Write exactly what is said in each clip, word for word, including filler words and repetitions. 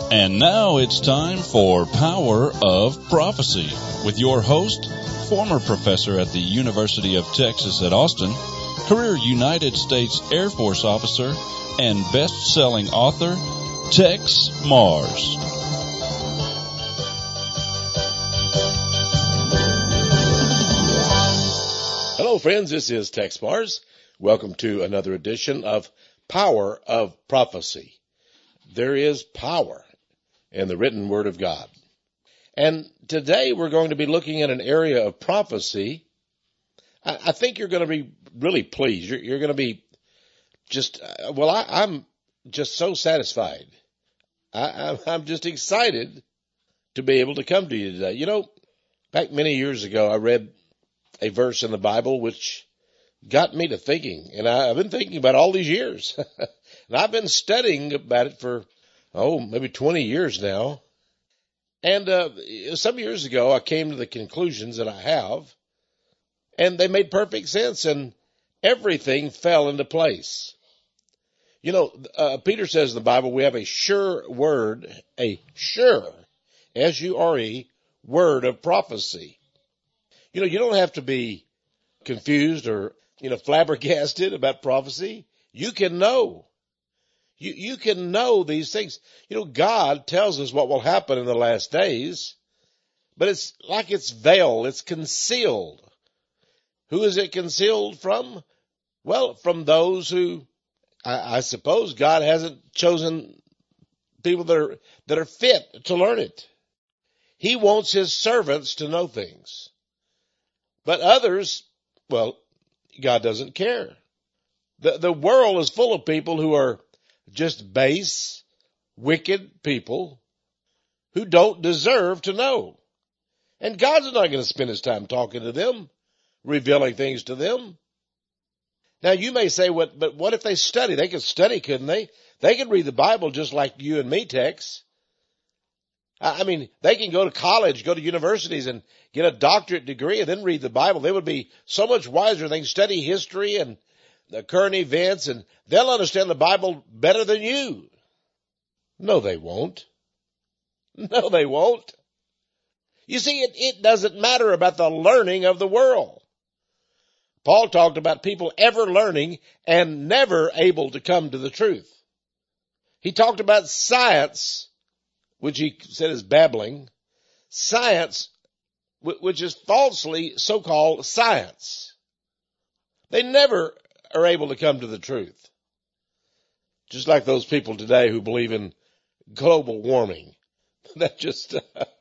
And now it's time for Power of Prophecy with your host, former professor at the University of Texas at Austin, career United States Air Force officer, and best-selling author, Tex Mars. Hello, friends. This is Tex Mars. Welcome to another edition of Power of Prophecy. There is power in the written Word of God. And today we're going to be looking at an area of prophecy. I, I think you're going to be really pleased. You're, you're going to be just, uh, well, I, I'm just so satisfied. I, I, I'm just excited to be able to come to you today. You know, back many years ago, I read a verse in the Bible which got me to thinking, and I, I've been thinking about it all these years. And I've been studying about it for, oh, maybe twenty years now. And uh, some years ago, I came to the conclusions that I have, and they made perfect sense, and everything fell into place. You know, uh, Peter says in the Bible, we have a sure word, a sure, S U R E, word of prophecy. You know, you don't have to be confused or, you know, flabbergasted about prophecy. You can know. You, you can know these things. You know, God tells us what will happen in the last days, but it's like it's veiled. It's concealed. Who is it concealed from? Well, from those who, I, I suppose God hasn't chosen people that are, that are fit to learn it. He wants his servants to know things. But others, well, God doesn't care. The, the world is full of people who are just base, wicked people who don't deserve to know. And God's not going to spend his time talking to them, revealing things to them. Now, you may say, what, but what if they study? They could study, couldn't they? They could read the Bible just like you and me, Tex. I mean, they can go to college, go to universities and get a doctorate degree and then read the Bible. They would be so much wiser. They can study history and the current events, and they'll understand the Bible better than you. No, they won't. No, they won't. You see, it, it doesn't matter about the learning of the world. Paul talked about people ever learning and never able to come to the truth. He talked about science, which he said is babbling, science, which is falsely so-called science. They never are able to come to the truth. Just like those people today who believe in global warming. That just,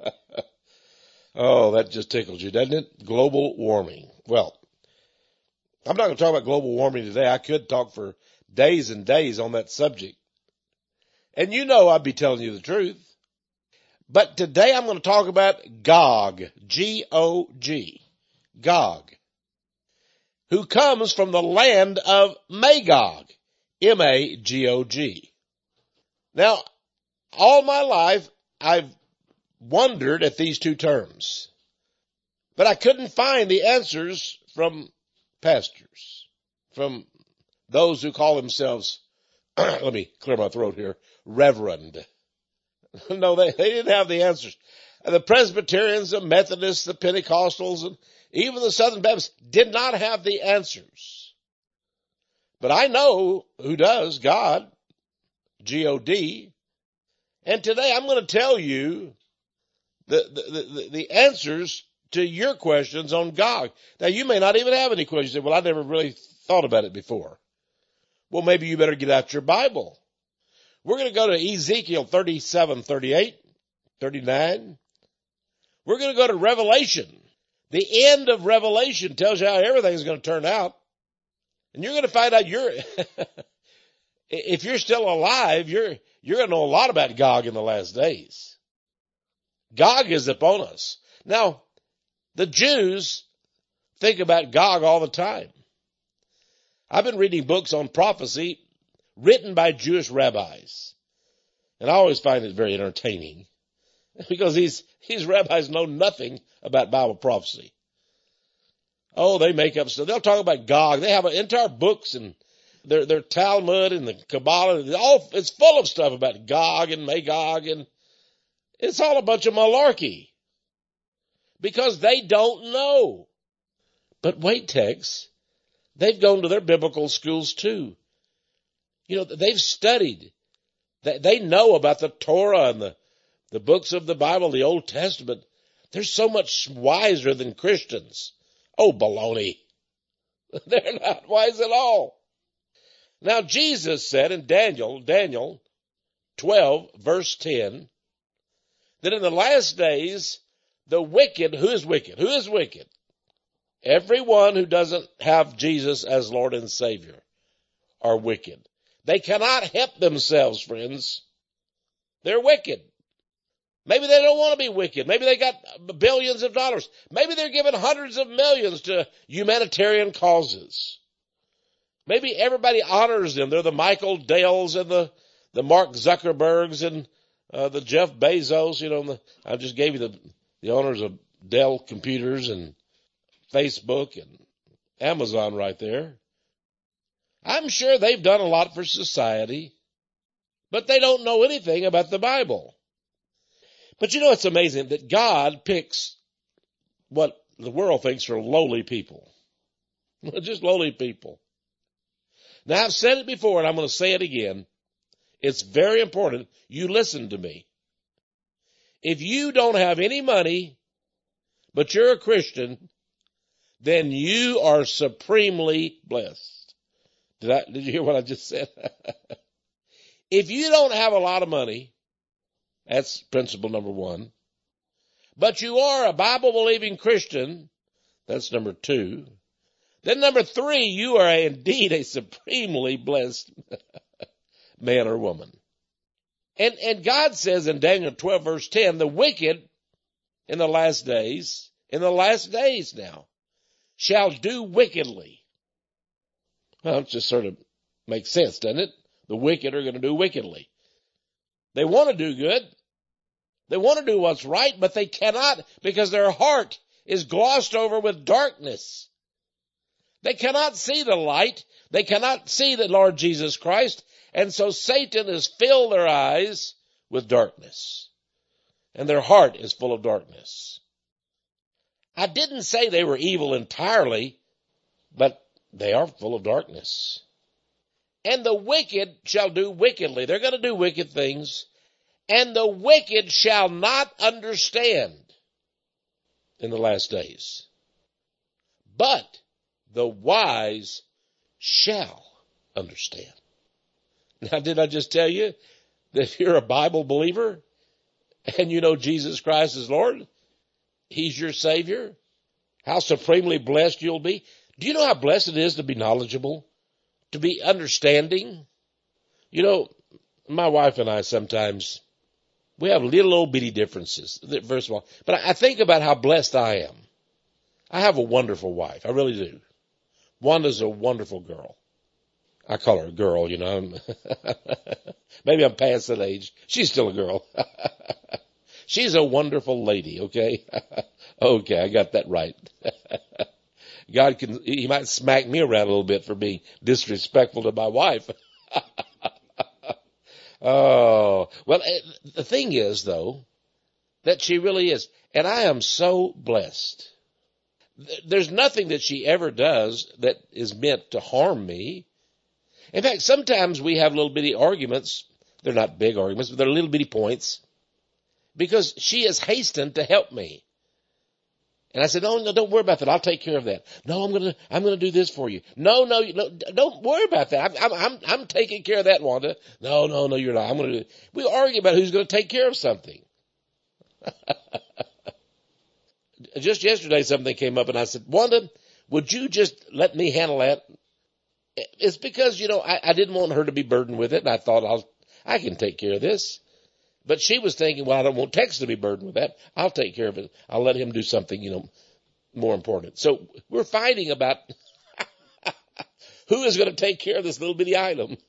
oh, that just tickles you, doesn't it? Global warming. Well, I'm not going to talk about global warming today. I could talk for days and days on that subject. And you know I'd be telling you the truth. But today I'm going to talk about Gog, G O G, Gog, who comes from the land of Magog, M A G O G. Now, all my life, I've wondered at these two terms, but I couldn't find the answers from pastors, from those who call themselves, let me clear my throat here, reverend. No, they, they didn't have the answers. The Presbyterians, the Methodists, the Pentecostals, and even the Southern Baptists did not have the answers. But I know who does, God, G O D. And today I'm going to tell you the, the, the, the answers to your questions on Gog. Now, you may not even have any questions. You say, well, I never really thought about it before. Well, maybe you better get out your Bible. We're going to go to Ezekiel thirty-seven, thirty-eight, thirty-nine. We're going to go to Revelation. The end of Revelation tells you how everything's going to turn out. And you're going to find out you're, if you're still alive, you're, you're going to know a lot about Gog in the last days. Gog is upon us. Now, the Jews think about Gog all the time. I've been reading books on prophecy written by Jewish rabbis. And I always find it very entertaining because these, these rabbis know nothing about Bible prophecy. Oh, they make up stuff. They'll talk about Gog. They have entire books and their, their Talmud and the Kabbalah. All, it's full of stuff about Gog and Magog and It's all a bunch of malarkey because they don't know. But wait, Tex, they've gone to their biblical schools too. You know, they've studied. They, they know about the Torah and the, the books of the Bible, the Old Testament. They're so much wiser than Christians. Oh, baloney. They're not wise at all. Now, Jesus said in Daniel, Daniel twelve, verse ten, that in the last days, the wicked, who is wicked? Who is wicked? Everyone who doesn't have Jesus as Lord and Savior are wicked. They cannot help themselves, friends. They're wicked. Maybe they don't want to be wicked. Maybe they got billions of dollars. Maybe they're giving hundreds of millions to humanitarian causes. Maybe everybody honors them. They're the Michael Dells and the, the Mark Zuckerbergs and uh, the Jeff Bezos. You know, the, I just gave you the, the owners of Dell Computers and Facebook and Amazon right there. I'm sure they've done a lot for society, but they don't know anything about the Bible. But you know, it's amazing that God picks what the world thinks are lowly people. Just lowly people. Now, I've said it before, and I'm going to say it again. It's very important you listen to me. If you don't have any money, but you're a Christian, then you are supremely blessed. Did I, did you hear what I just said? If you don't have a lot of money, that's principle number one, but you are a Bible-believing Christian, that's number two. Then number three, you are indeed a supremely blessed man or woman. And, and God says in Daniel twelve verse ten, the wicked in the last days, in the last days now, shall do wickedly. Well, it just sort of makes sense, doesn't it? The wicked are going to do wickedly. They want to do good. They want to do what's right, but they cannot because their heart is glossed over with darkness. They cannot see the light. They cannot see the Lord Jesus Christ. And so Satan has filled their eyes with darkness. And their heart is full of darkness. I didn't say they were evil entirely, but they are full of darkness. And the wicked shall do wickedly. They're going to do wicked things. And the wicked shall not understand in the last days. But the wise shall understand. Now, did I just tell you that if you're a Bible believer and you know Jesus Christ is Lord, He's your Savior, how supremely blessed you'll be? Do you know how blessed it is to be knowledgeable, to be understanding? You know, my wife and I sometimes, we have little old bitty differences, first of all. But I think about how blessed I am. I have a wonderful wife. I really do. Wanda's a wonderful girl. I call her a girl, you know. Maybe I'm past that age. She's still a girl. She's a wonderful lady, okay? Okay, I got that right. God can, He might smack me around a little bit for being disrespectful to my wife. Oh, well, the thing is, though, that she really is. And I am so blessed. There's nothing that she ever does that is meant to harm me. In fact, sometimes we have little bitty arguments. They're not big arguments, but they're little bitty points. Because she is hastened to help me. And I said, no, no, don't worry about that. I'll take care of that. No, I'm going to, I'm going to do this for you. No, no, no, don't worry about that. I'm, I'm, I'm taking care of that, Wanda. No, no, no, you're not. I'm going to do it. We argue about who's going to take care of something. Just yesterday, something came up and I said, Wanda, would you just let me handle that? It's because, you know, I, I didn't want her to be burdened with it. And I thought I'll, I can take care of this. But she was thinking, well, I don't want Tex to be burdened with that. I'll take care of it. I'll let him do something, you know, more important. So we're fighting about who is going to take care of this little bitty item.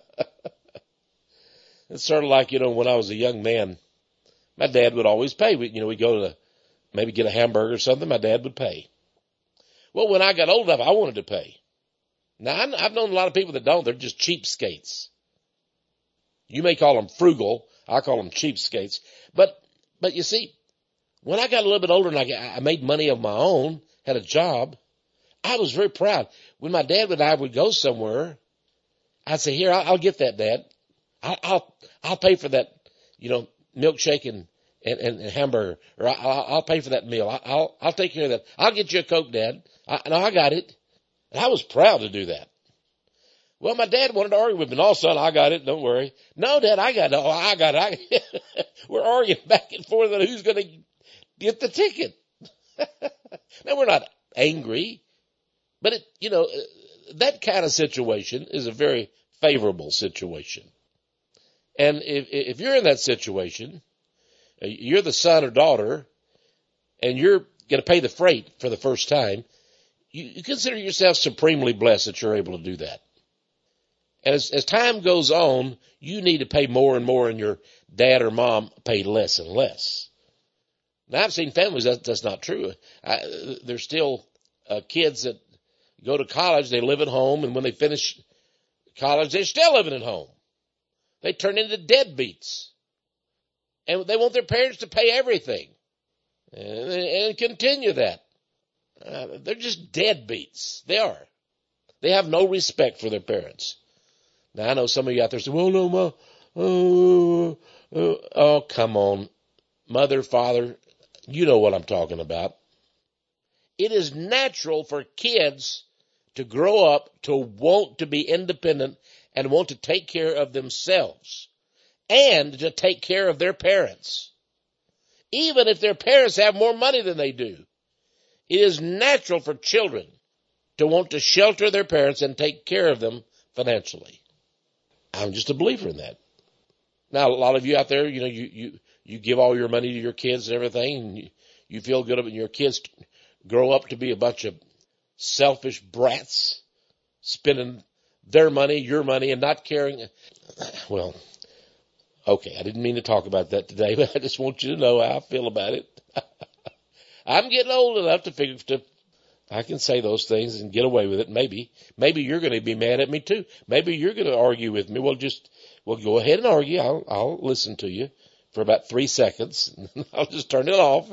It's sort of like, you know, when I was a young man, my dad would always pay. We, you know, we'd go to maybe get a hamburger or something. My dad would pay. Well, when I got old enough, I wanted to pay. Now, I've known a lot of people that don't. They're just cheapskates. You may call them frugal. I call them cheapskates. But But you see, when I got a little bit older and I, I made money of my own, had a job, I was very proud. When my dad and I would go somewhere, I'd say, here, I'll, I'll get that, Dad. I'll, I'll, I'll pay for that, you know, milkshake and, and, and, and hamburger, or I'll, I'll pay for that meal. I'll, I'll, I'll take care of that. I'll get you a Coke, Dad. I, no, I got it. And I was proud to do that. Well, my dad wanted to argue with me. No, son, I got it. Don't worry. No, Dad, I got it. Oh, I got it. I, we're arguing back and forth on who's going to get the ticket. Now, we're not angry, but it, you know, that kind of situation is a very favorable situation. And if, if you're in that situation, you're the son or daughter, and you're going to pay the freight for the first time, you, you consider yourself supremely blessed that you're able to do that. And as, as time goes on, you need to pay more and more, and your dad or mom pay less and less. Now, I've seen families that that's not true. I, there's still uh, kids that go to college, they live at home, and when they finish college, they're still living at home. They turn into deadbeats. And they want their parents to pay everything and, and continue that. Uh, they're just deadbeats. They are. They have no respect for their parents. Now, I know some of you out there say, well, no, ma, oh, oh, oh, come on. Mother, father, you know what I'm talking about. It is natural for kids to grow up to want to be independent and want to take care of themselves and to take care of their parents. Even if their parents have more money than they do, it is natural for children to want to shelter their parents and take care of them financially. I'm just a believer in that. Now, a lot of you out there, you know, you, you, you give all your money to your kids and everything, and you, you feel good when your kids grow up to be a bunch of selfish brats, spending their money, your money, and not caring. Well, okay, I didn't mean to talk about that today, but I just want you to know how I feel about it. I'm getting old enough to figure to I can say those things and get away with it. Maybe, maybe you're going to be mad at me too. Maybe you're going to argue with me. Well, just, well, go ahead and argue. I'll, I'll listen to you for about three seconds. And I'll just turn it off.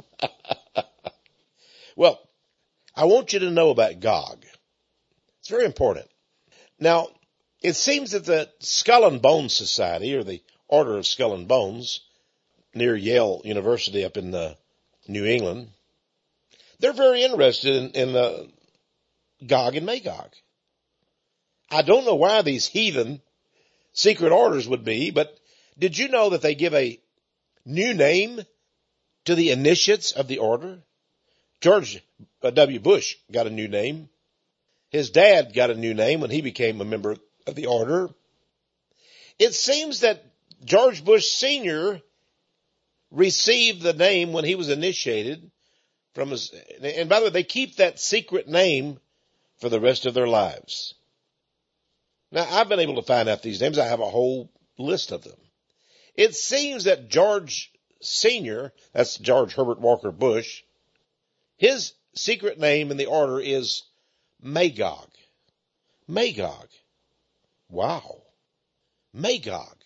Well, I want you to know about Gog. It's very important. Now, it seems that the Skull and Bones Society, or the Order of Skull and Bones, near Yale University up in uh, New England, they're very interested in, in uh, Gog and Magog. I don't know why these heathen secret orders would be, but did you know that they give a new name to the initiates of the order? George W. Bush got a new name. His dad got a new name when he became a member of the order. It seems that George Bush Senior received the name when he was initiated from his, and by the way, they keep that secret name for the rest of their lives. Now, I've been able to find out these names. I have a whole list of them. It seems that George Senior, that's George Herbert Walker Bush, his secret name in the order is Magog. Magog. Wow. Magog.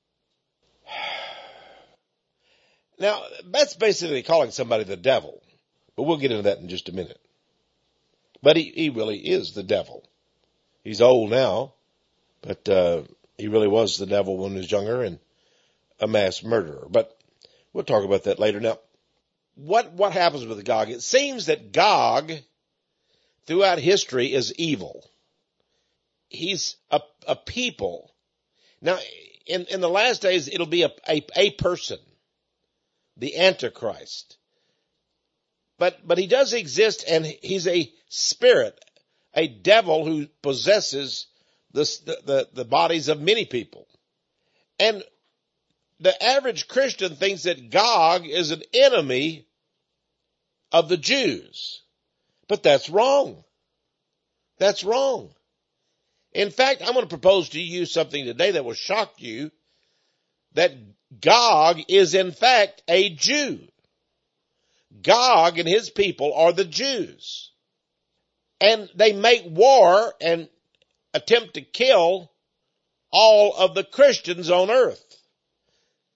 Now, that's basically calling somebody the devil. But we'll get into that in just a minute. But he, he really is the devil. He's old now, but uh, he really was the devil when he was younger and a mass murderer. But we'll talk about that later. Now, what, what happens with Gog? It seems that Gog, throughout history, is evil. He's a, a people. Now, in, in the last days, it'll be a, a, a person, the Antichrist. But, but he does exist, and he's a spirit, a devil who possesses the, the, the bodies of many people. And the average Christian thinks that Gog is an enemy of the Jews. But that's wrong. That's wrong. In fact, I'm going to propose to you something today that will shock you, that Gog is in fact a Jew. Gog and his people are the Jews. And they make war and attempt to kill all of the Christians on earth.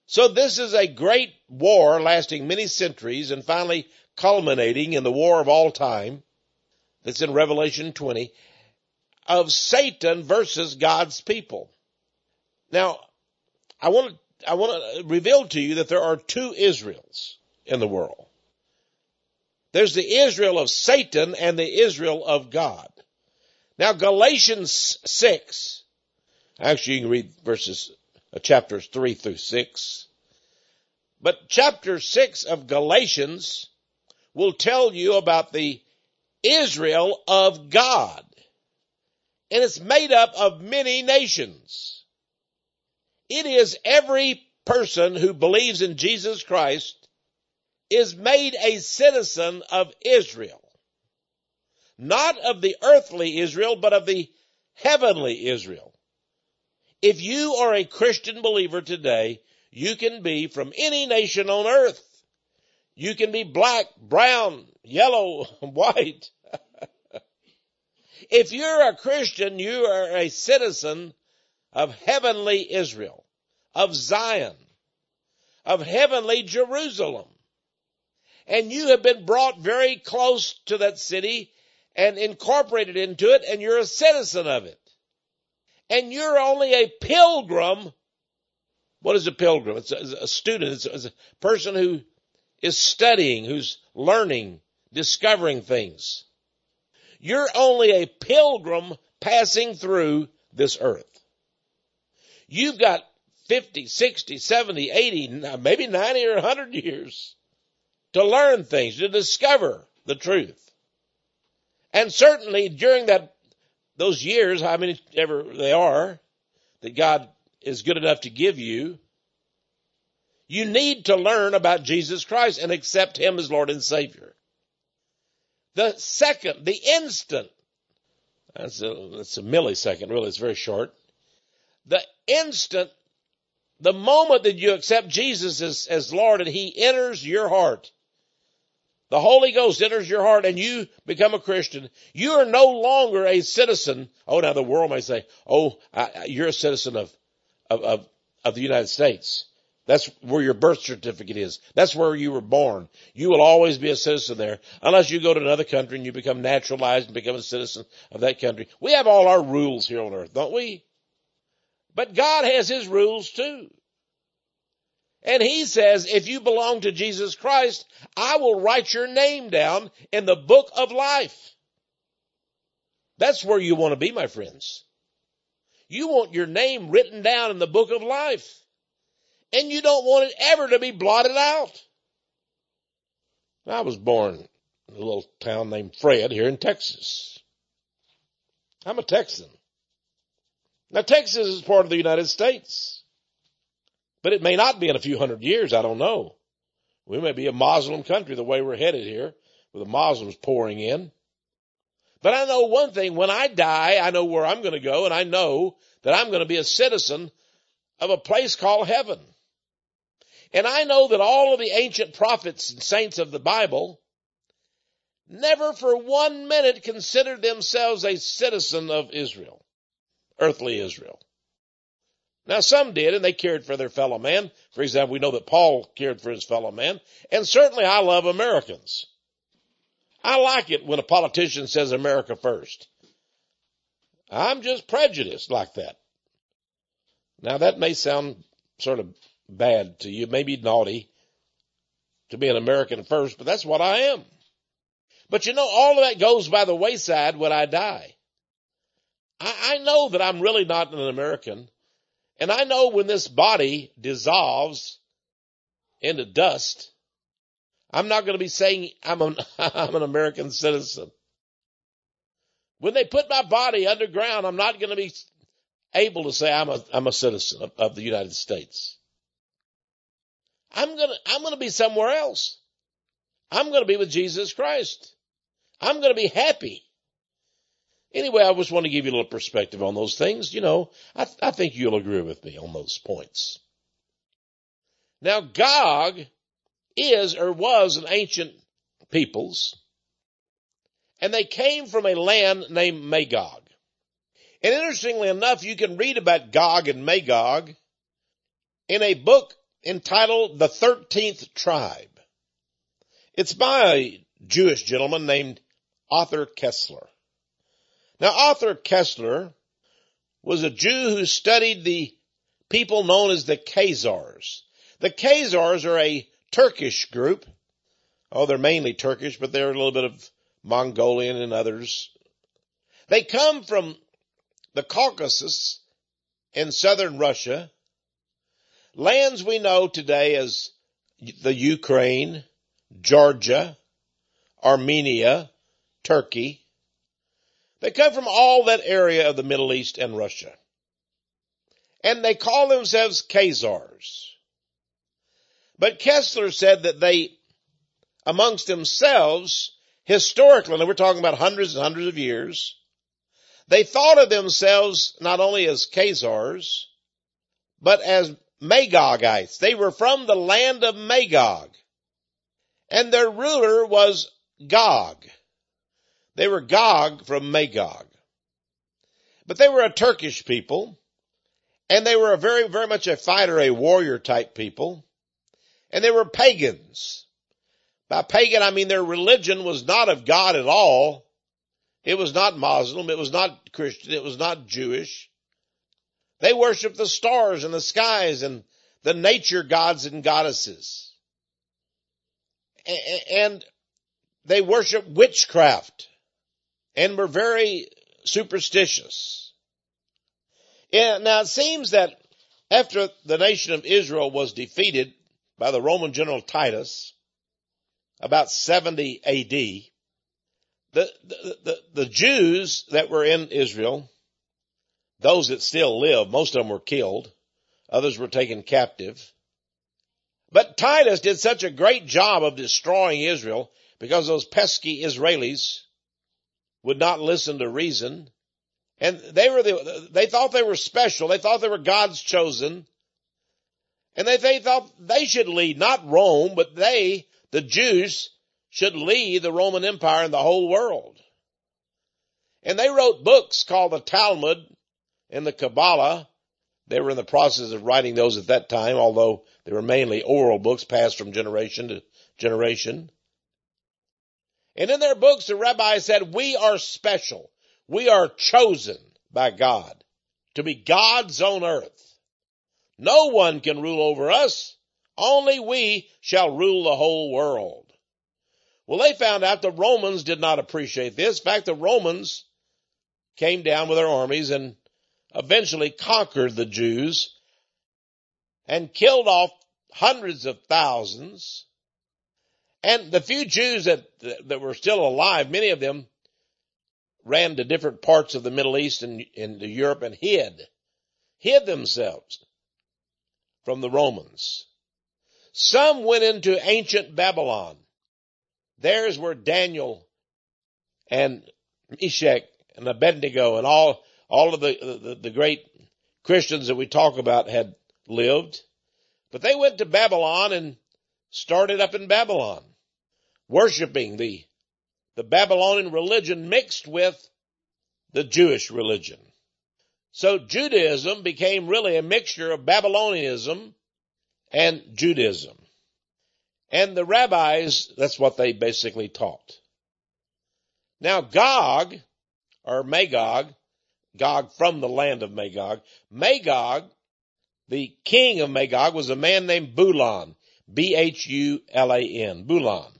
So this is a great war lasting many centuries and finally culminating in the war of all time that's in Revelation twenty of Satan versus God's people. Now, I want to, I want to reveal to you that there are two Israels in the world. There's the Israel of Satan and the Israel of God. Now, Galatians six, actually you can read verses, uh, chapters three through six. But chapter six of Galatians will tell you about the Israel of God. And it's made up of many nations. It is every person who believes in Jesus Christ is made a citizen of Israel. Not of the earthly Israel, but of the heavenly Israel. If you are a Christian believer today, you can be from any nation on earth. You can be black, brown, yellow, white. If you're a Christian, you are a citizen of heavenly Israel, of Zion, of heavenly Jerusalem. And you have been brought very close to that city and incorporated into it, and you're a citizen of it. And you're only a pilgrim. What is a pilgrim? It's a, a student. It's a, it's a person who is studying, who's learning, discovering things. You're only a pilgrim passing through this earth. You've got fifty, sixty, seventy, eighty, maybe ninety or one hundred years to learn things, to discover the truth. And certainly during that, those years, how many ever they are, that God is good enough to give you, you need to learn about Jesus Christ and accept Him as Lord and Savior. The second, the instant, that's a, that's a millisecond, really, it's very short. The instant, the moment that you accept Jesus as, as Lord and He enters your heart, the Holy Ghost enters your heart and you become a Christian, you are no longer a citizen. Oh, now the world may say, oh, I, you're a citizen of, of, of, of the United States. That's where your birth certificate is. That's where you were born. You will always be a citizen there unless you go to another country and you become naturalized and become a citizen of that country. We have all our rules here on earth, don't we? But God has His rules too. And He says, if you belong to Jesus Christ, I will write your name down in the book of life. That's where you want to be, my friends. You want your name written down in the book of life. And you don't want it ever to be blotted out. I was born in a little town named Fred here in Texas. I'm a Texan. Now, Texas is part of the United States. But it may not be in a few hundred years, I don't know. We may be a Muslim country the way we're headed here, with the Muslims pouring in. But I know one thing, when I die, I know where I'm going to go, and I know that I'm going to be a citizen of a place called heaven. And I know that all of the ancient prophets and saints of the Bible never for one minute considered themselves a citizen of Israel, earthly Israel. Now, some did, and they cared for their fellow man. For example, we know that Paul cared for his fellow man. And certainly I love Americans. I like it when a politician says America first. I'm just prejudiced like that. Now, that may sound sort of bad to you, maybe naughty to be an American first, but that's what I am. But you know, all of that goes by the wayside when I die. I, I know that I'm really not an American. And I know when this body dissolves into dust, I'm not going to be saying I'm an, I'm an American citizen. When they put my body underground, I'm not going to be able to say I'm a, I'm a citizen of, of the United States. I'm going to, I'm going to be somewhere else. I'm going to be with Jesus Christ. I'm going to be happy. Anyway, I just want to give you a little perspective on those things. You know, I, I think you'll agree with me on those points. Now, Gog is or was an ancient peoples, and they came from a land named Magog. And interestingly enough, you can read about Gog and Magog in a book entitled The Thirteenth Tribe. It's by a Jewish gentleman named Arthur Koestler. Now, Arthur Koestler was a Jew who studied the people known as the Khazars. The Khazars are a Turkish group. Oh, they're mainly Turkish, but they're a little bit of Mongolian and others. They come from the Caucasus in southern Russia, lands we know today as the Ukraine, Georgia, Armenia, Turkey. They come from all that area of the Middle East and Russia. And they call themselves Khazars. But Koestler said that they, amongst themselves, historically, and we're talking about hundreds and hundreds of years, they thought of themselves not only as Khazars, but as Magogites. They were from the land of Magog. And their ruler was Gog. They were Gog from Magog. But they were a Turkish people, and they were a very, very much a fighter, a warrior type people, and they were pagans. By pagan, I mean their religion was not of God at all. It was not Muslim, it was not Christian, it was not Jewish. They worshiped the stars and the skies and the nature gods and goddesses. And they worshiped witchcraft and were very superstitious. And now it seems that after the nation of Israel was defeated by the Roman general Titus, about seventy A D, the, the, the, the Jews that were in Israel, those that still live, most of them were killed, others were taken captive. But Titus did such a great job of destroying Israel because those pesky Israelis would not listen to reason. And they were the, they thought they were special. They thought they were God's chosen. And they, they thought they should lead, not Rome, but they, the Jews, should lead the Roman Empire in the whole world. And they wrote books called the Talmud and the Kabbalah. They were in the process of writing those at that time, although they were mainly oral books passed from generation to generation. And in their books, the rabbis said, we are special. We are chosen by God to be God's own earth. No one can rule over us. Only we shall rule the whole world. Well, they found out the Romans did not appreciate this. In fact, the Romans came down with their armies and eventually conquered the Jews and killed off hundreds of thousands. And the few Jews that, that were still alive, many of them ran to different parts of the Middle East and into Europe and hid, hid themselves from the Romans. Some went into ancient Babylon. There's where Daniel and Meshach and Abednego and all, all of the, the, the great Christians that we talk about had lived. But they went to Babylon and started up in Babylon, worshiping the, the Babylonian religion mixed with the Jewish religion. So Judaism became really a mixture of Babylonianism and Judaism. And the rabbis, that's what they basically taught. Now Gog, or Magog, Gog from the land of Magog, Magog, the king of Magog, was a man named Bulan, B H U L A N, Bulan.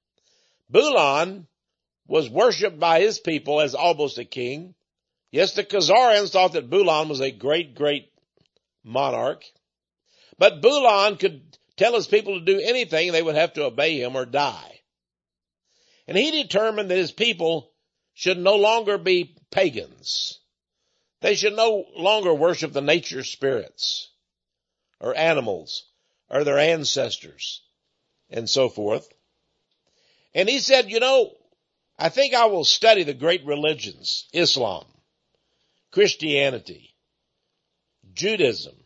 Bulan was worshipped by his people as almost a king. Yes, the Khazarians thought that Bulan was a great, great monarch. But Bulan could tell his people to do anything, they would have to obey him or die. And he determined that his people should no longer be pagans. They should no longer worship the nature spirits or animals or their ancestors and so forth. And he said, you know, I think I will study the great religions, Islam, Christianity, Judaism,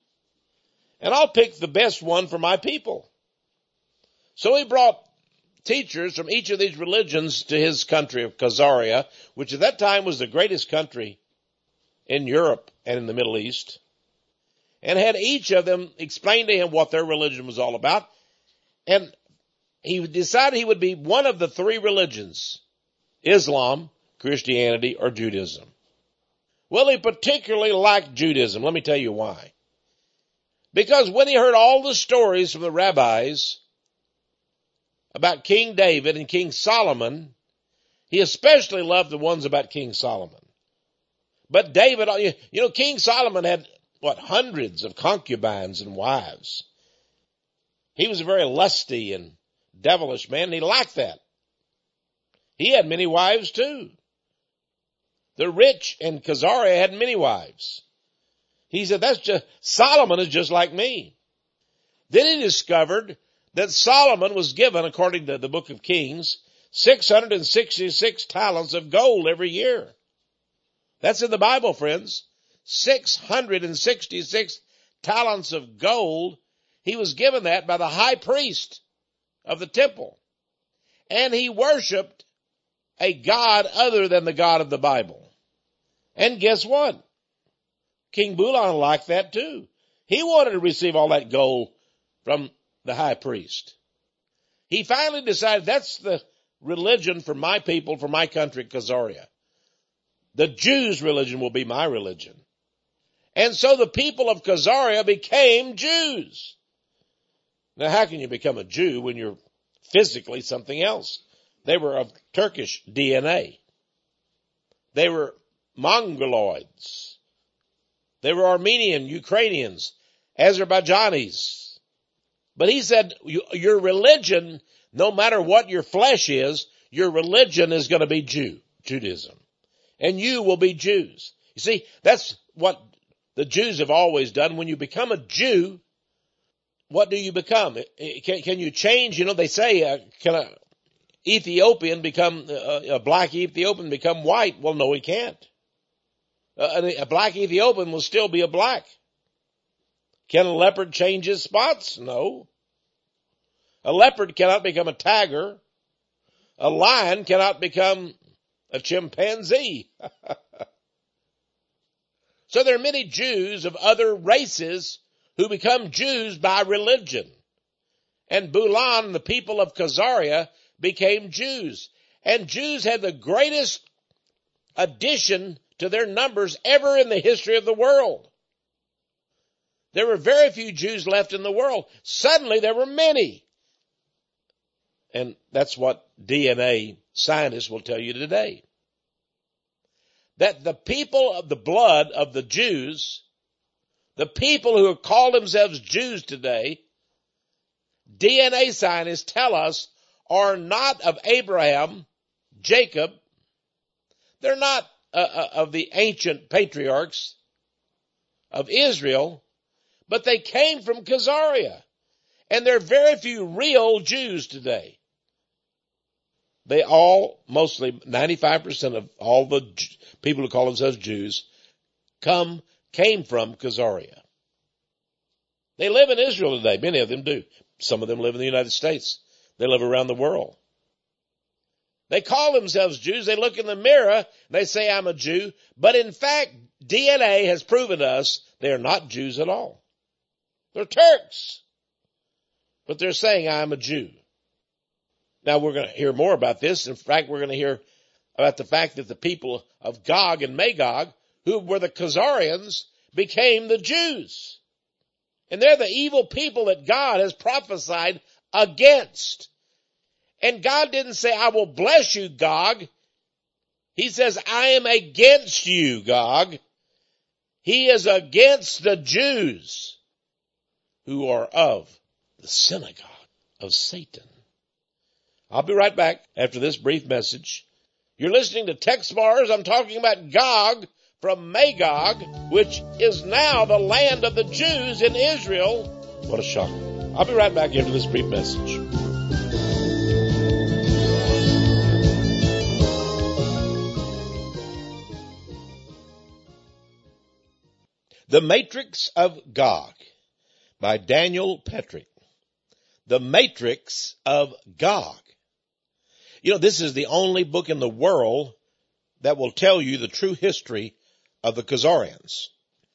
and I'll pick the best one for my people. So he brought teachers from each of these religions to his country of Khazaria, which at that time was the greatest country in Europe and in the Middle East. and had each of them explain to him what their religion was all about. And he decided he would be one of the three religions, Islam, Christianity, or Judaism. Well, he particularly liked Judaism. Let me tell you why. Because when he heard all the stories from the rabbis about King David and King Solomon, he especially loved the ones about King Solomon. But David, you know, King Solomon had, what, hundreds of concubines and wives. He was a very lusty and devilish man, and he liked that. He had many wives too. The rich in Khazariah had many wives. He said, that's just, Solomon is just like me. Then he discovered that Solomon was given, according to the book of Kings, six hundred sixty-six talents of gold every year. That's in the Bible, friends. six hundred sixty-six talents of gold. He was given that by the high priest of the temple. And he worshiped a God other than the God of the Bible. And guess what? King Bulan liked that too. He wanted to receive all that gold from the high priest. He finally decided that's the religion for my people, for my country, Khazariah. The Jews' religion will be my religion. And so the people of Khazariah became Jews. Now, how can you become a Jew when you're physically something else? They were of Turkish D N A. They were Mongoloids. They were Armenian, Ukrainians, Azerbaijanis. But he said, your religion, no matter what your flesh is, your religion is going to be Jew, Judaism. And you will be Jews. You see, that's what the Jews have always done. When you become a Jew, what do you become? Can, can you change? You know, they say, uh, can a Ethiopian become, uh, a black Ethiopian become white? Well, no, he can't. Uh, a black Ethiopian will still be a black. Can a leopard change his spots? No. A leopard cannot become a tiger. A lion cannot become a chimpanzee. So there are many Jews of other races who become Jews by religion. And Bulan, the people of Khazariah, became Jews. And Jews had the greatest addition to their numbers ever in the history of the world. There were very few Jews left in the world. Suddenly there were many. And that's what D N A scientists will tell you today. That the people of the blood of the Jews, the people who call themselves Jews today, D N A scientists tell us are not of Abraham, Jacob. They're not uh, uh, of the ancient patriarchs of Israel, but they came from Khazariah. And there are very few real Jews today. They all, mostly ninety-five percent of all the people who call themselves Jews, come, came from Khazariah. They live in Israel today. Many of them do. Some of them live in the United States. They live around the world. They call themselves Jews. They look in the mirror. And they say, I'm a Jew. But in fact, D N A has proven to us they are not Jews at all. They're Turks. But they're saying, I'm a Jew. Now we're going to hear more about this. In fact, we're going to hear about the fact that the people of Gog and Magog, who were the Khazarians, became the Jews. And they're the evil people that God has prophesied against. And God didn't say, I will bless you, Gog. He says, I am against you, Gog. He is against the Jews who are of the synagogue of Satan. I'll be right back after this brief message. You're listening to Text Mars. I'm talking about Gog from Magog, which is now the land of the Jews in Israel. What a shock. I'll be right back after this brief message. The Matrix of Gog by Daniel Petrick. The Matrix of Gog. You know, this is the only book in the world that will tell you the true history of the Khazarians.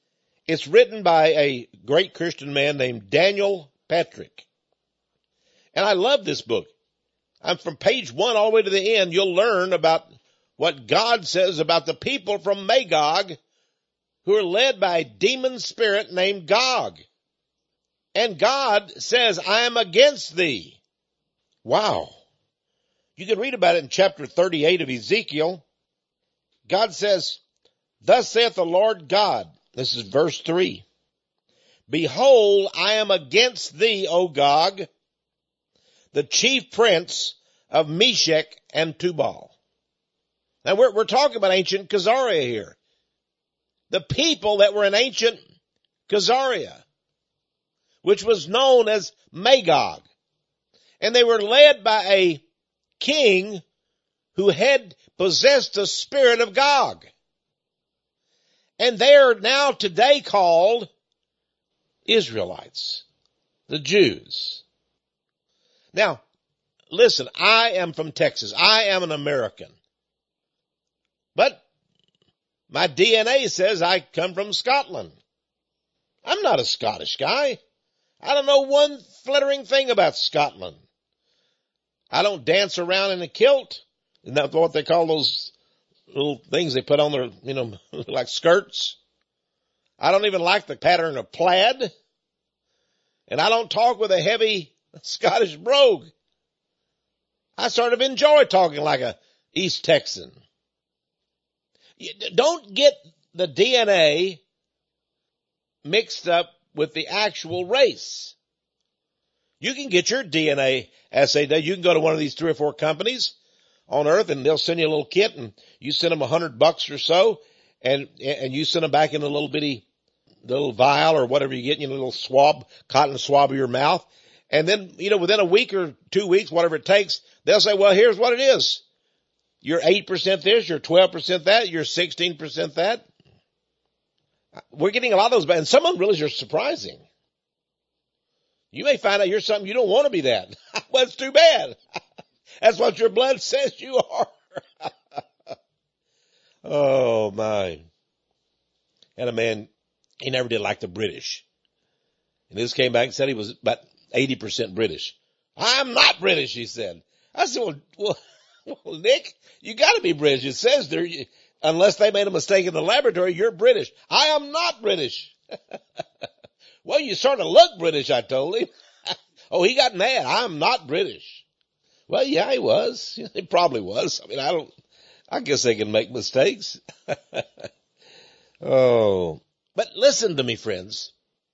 It's written by a great Christian man named Daniel Patrick. And I love this book. I'm from page one all the way to the end. You'll learn about what God says about the people from Magog who are led by a demon spirit named Gog. And God says, I am against thee. Wow. You can read about it in chapter thirty-eight of Ezekiel. God says, thus saith the Lord God. This is verse three. Behold, I am against thee, O Gog, the chief prince of Meshech and Tubal. Now we're, we're talking about ancient Khazaria here. The people that were in ancient Khazaria, which was known as Magog. And they were led by a king who had possessed the spirit of Gog. And they are now today called Israelites, the Jews. Now, listen, I am from Texas. I am an American. But my D N A says I come from Scotland. I'm not a Scottish guy. I don't know one flittering thing about Scotland. I don't dance around in a kilt. Isn't that what they call those little things they put on their, you know, like skirts? I don't even like the pattern of plaid. And I don't talk with a heavy Scottish brogue. I sort of enjoy talking like a East Texan. Don't get the D N A mixed up with the actual race. You can get your D N A assay done. You can go to one of these three or four companies on earth and they'll send you a little kit and you send them a hundred bucks or so and, and you send them back in a little bitty, little vial or whatever you get in a little swab, cotton swab of your mouth. And then, you know, within a week or two weeks, whatever it takes, they'll say, well, here's what it is. You're eight percent this, you're twelve percent that, you're sixteen percent that. We're getting a lot of those, and some of them really are surprising. You may find out you're something you don't want to be that. Well, it's too bad. That's what your blood says you are. Oh, my. And a man, he never did like the British. And this came back and said he was about eighty percent British. I'm not British, he said. I said, well, well, well Nick, you got to be British. It says there, you, unless they made a mistake in the laboratory, you're British. I am not British. Well, you sort of look British, I told him. Oh, he got mad. I'm not British. Well, yeah, he was. He probably was. I mean, I don't, I guess they can make mistakes. Oh, but listen to me, friends.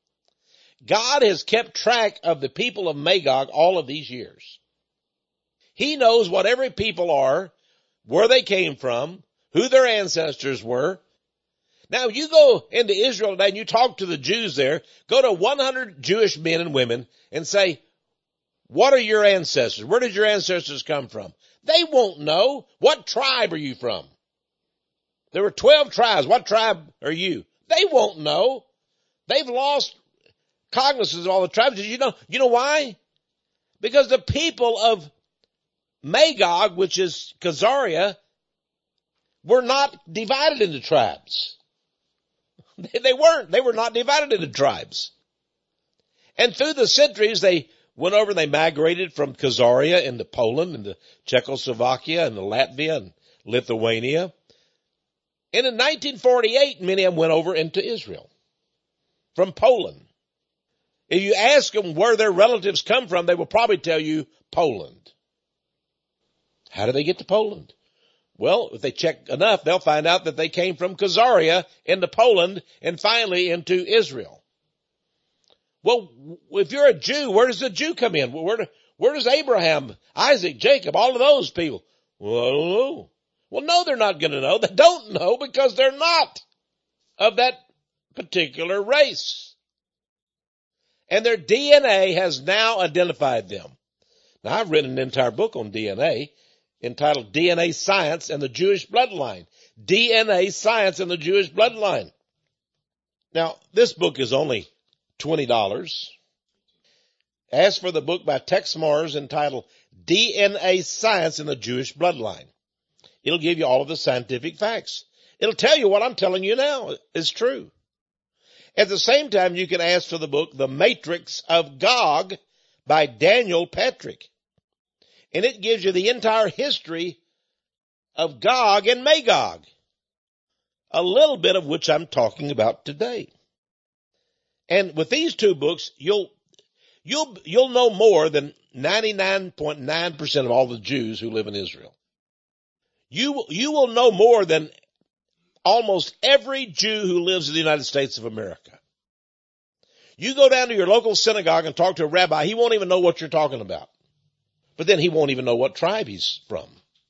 God has kept track of the people of Magog all of these years. He knows what every people are, where they came from, who their ancestors were. Now, you go into Israel today and you talk to the Jews there, go to one hundred Jewish men and women and say, what are your ancestors? Where did your ancestors come from? They won't know. What tribe are you from? There were twelve tribes. What tribe are you? They won't know. They've lost cognizance of all the tribes. Did you know? You know why? Because the people of Magog, which is Khazaria, were not divided into tribes. They weren't. They were not divided into tribes. And through the centuries, they went over and they migrated from Khazaria into Poland, into Czechoslovakia, into Latvia and Lithuania. And in nineteen forty-eight, many of them went over into Israel from Poland. If you ask them where their relatives come from, they will probably tell you Poland. How did they get to Poland? Well, if they check enough, they'll find out that they came from Khazaria into Poland and finally into Israel. Well, if you're a Jew, where does the Jew come in? Where, do, where does Abraham, Isaac, Jacob, all of those people? Well, I don't know. Well, no, they're not going to know. They don't know because they're not of that particular race. And their D N A has now identified them. Now, I've written an entire book on D N A entitled D N A Science and the Jewish Bloodline. D N A Science and the Jewish Bloodline. Now, this book is only twenty dollars. Ask for the book by Tex Mars entitled D N A Science and the Jewish Bloodline. It'll give you all of the scientific facts. It'll tell you what I'm telling you now is true. At the same time, you can ask for the book, The Matrix of Gog by Daniel Patrick. And it gives you the entire history of Gog and Magog, a little bit of which I'm talking about today. And with these two books, you'll, you'll, you'll know more than ninety-nine point nine percent of all the Jews who live in Israel. You, you will know more than almost every Jew who lives in the United States of America. You go down to your local synagogue and talk to a rabbi, he won't even know what you're talking about. But then he won't even know what tribe he's from.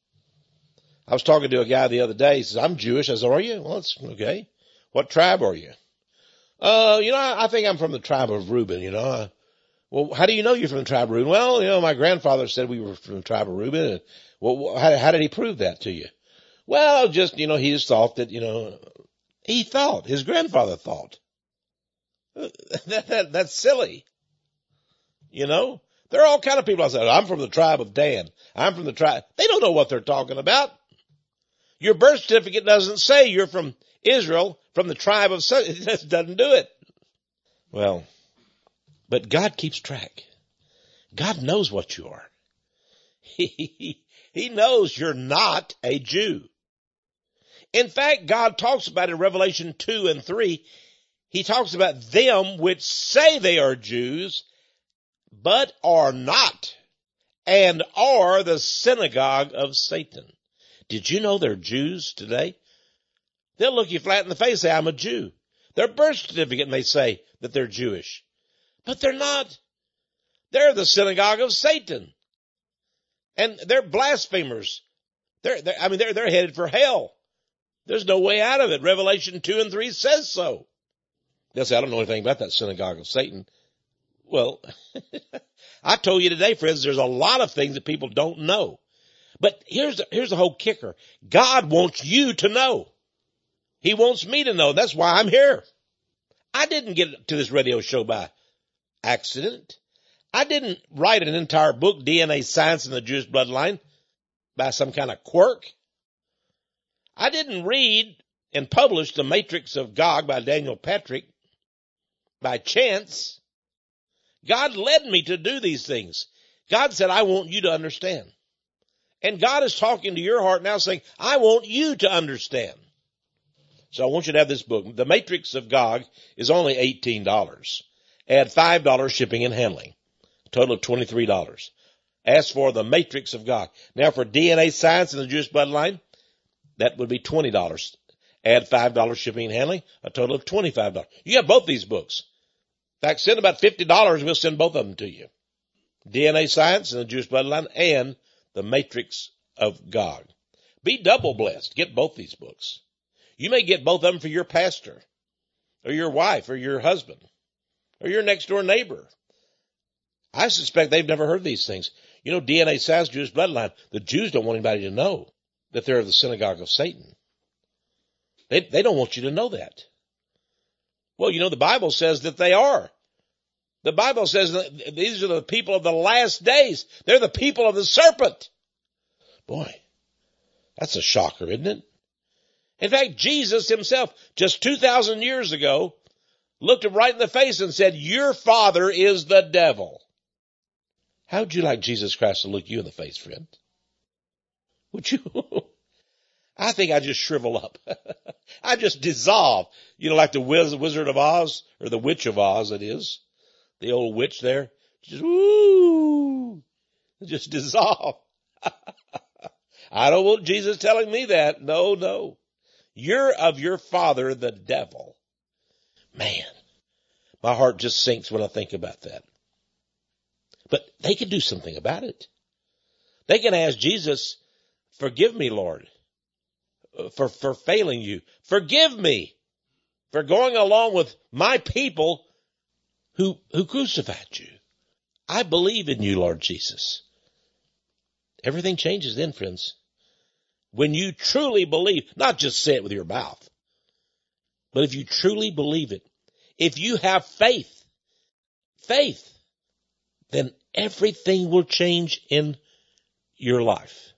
I was talking to a guy the other day. He says, I'm Jewish. I said, are you? Well, that's okay. What tribe are you? Uh, you know, I, I think I'm from the tribe of Reuben, you know. Uh, well, how do you know you're from the tribe of Reuben? Well, you know, my grandfather said we were from the tribe of Reuben. And, well, how, how did he prove that to you? Well, just, you know, he just thought that, you know, he thought, his grandfather thought. that, that, that's silly. You know, there are all kind of people. I said, I'm from the tribe of Dan. I'm from the tribe. They don't know what they're talking about. Your birth certificate doesn't say you're from Israel, from the tribe of such. It just doesn't do it. Well, but God keeps track. God knows what you are. He, he knows you're not a Jew. In fact, God talks about in Revelation two and three, he talks about them which say they are Jews, but are not, and are the synagogue of Satan. Did you know they're Jews today? They'll look you flat in the face and say, I'm a Jew. Their birth certificate may say that they're Jewish, but they're not. They're the synagogue of Satan. And they're blasphemers. They're, they're I mean, they're, they're headed for hell. There's no way out of it. Revelation two and three says so. They'll say, I don't know anything about that synagogue of Satan. Well, I told you today, friends, there's a lot of things that people don't know. But here's the, here's the whole kicker. God wants you to know. He wants me to know. That's why I'm here. I didn't get to this radio show by accident. I didn't write an entire book, D N A Science in the Jewish Bloodline, by some kind of quirk. I didn't read and publish The Matrix of Gog by Daniel Patrick by chance. God led me to do these things. God said, I want you to understand. And God is talking to your heart now saying, I want you to understand. So I want you to have this book. The Matrix of Gog is only eighteen dollars. Add five dollars shipping and handling. A total of twenty-three dollars. Ask for The Matrix of Gog. Now for D N A Science in the Jewish Bloodline, that would be twenty dollars. Add five dollars shipping and handling, a total of twenty-five dollars. You have both these books. In fact, send about fifty dollars and we'll send both of them to you. D N A Science in the Jewish Bloodline and The Matrix of Gog. Be double blessed. Get both these books. You may get both of them for your pastor or your wife or your husband or your next door neighbor. I suspect they've never heard these things. You know, D N A Science, Jewish Bloodline, the Jews don't want anybody to know that they're the synagogue of Satan. They, they don't want you to know that. Well, you know, the Bible says that they are. The Bible says that these are the people of the last days. They're the people of the serpent. Boy, that's a shocker, isn't it? In fact, Jesus himself, just two thousand years ago, looked him right in the face and said, your father is the devil. How would you like Jesus Christ to look you in the face, friend? Would you? I think I just shrivel up. I just dissolve. You know, like the Wizard of Oz, or the Witch of Oz, it is. The old witch there. Just, woo, just dissolve. I don't want Jesus telling me that. No, no. You're of your father, the devil. Man, my heart just sinks when I think about that. But they can do something about it. They can ask Jesus, forgive me, Lord, for, for failing you. Forgive me for going along with my people who, who crucified you. I believe in you, Lord Jesus. Everything changes then, friends. When you truly believe, not just say it with your mouth, but if you truly believe it, if you have faith, faith, then everything will change in your life.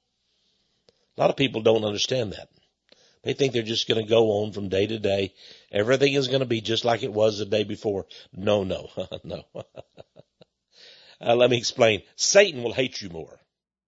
A lot of people don't understand that. They think they're just going to go on from day to day Everything is going to be just like it was the day before. No, no, no. uh, let me explain. Satan will hate you more.